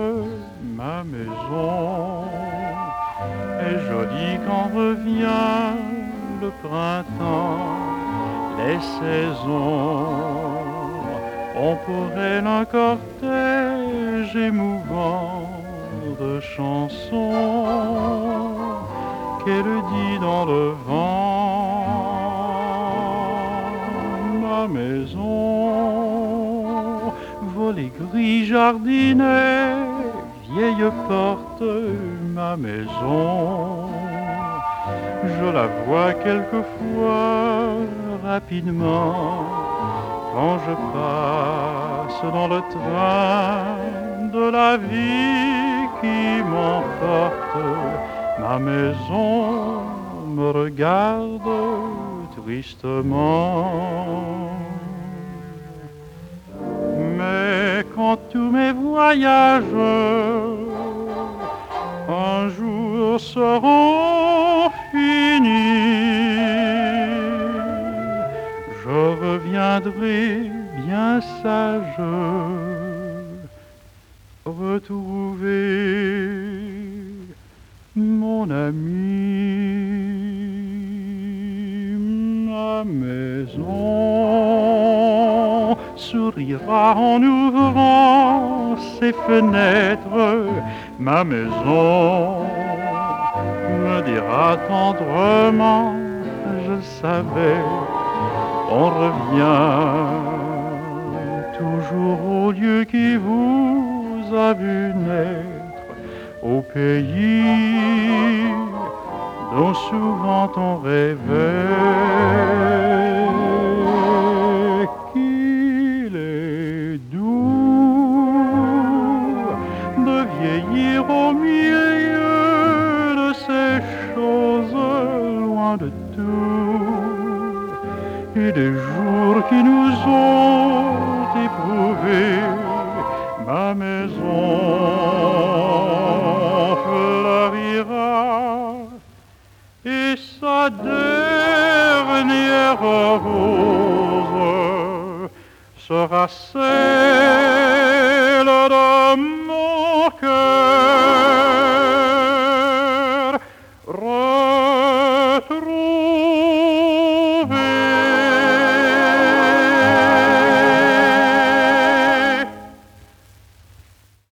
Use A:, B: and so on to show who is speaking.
A: ma maison est jolie quand revient le printemps, les saisons ont pour elle un cortège émouvant de chansons qu'elle dit dans le vent. Ma maison, volet gris jardinet, vieille porte, ma maison. Je la vois quelquefois rapidement quand je passe dans le train de la vie qui m'emporte. Ma maison me regarde tristement. Mais quand tous mes voyages un jour seront finis, je reviendrai bien sage retrouver mon ami. Ma maison sourira en ouvrant ses fenêtres. Ma maison me dira tendrement, je savais, on revient toujours au lieu qui vous a vu naître, au pays dont souvent on rêvait. Qu'il est doux de vieillir au milieu de ces choses loin de tout, et des jours qui nous ont éprouvés. Ma maison fleurira et sa dernière rose sera celle de mon cœur.